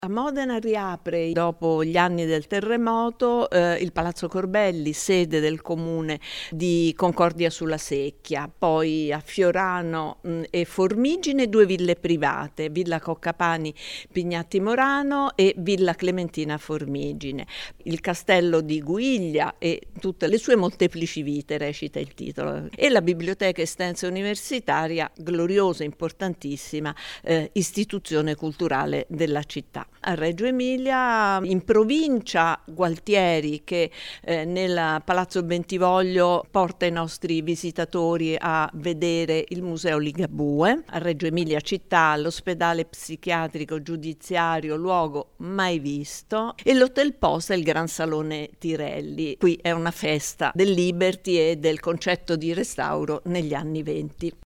A Modena riapre, dopo gli anni del terremoto, il Palazzo Corbelli, sede del comune di Concordia sulla Secchia. Poi a Fiorano e Formigine 2 ville private, Villa Coccapani Pignatti Morano e Villa Clementina Formigine. Il castello di Guiglia e tutte le sue molteplici vite, recita il titolo. E la biblioteca estensa universitaria, gloriosa, importantissima istituzione culturale della città. A Reggio Emilia, in provincia, Gualtieri, che nel Palazzo Bentivoglio porta i nostri visitatori a vedere il Museo Ligabue. A Reggio Emilia città, l'ospedale psichiatrico giudiziario, luogo mai visto, e l'Hotel Posta e il Gran Salone Tirelli. Qui è una festa del Liberty e del concetto di restauro negli anni '20.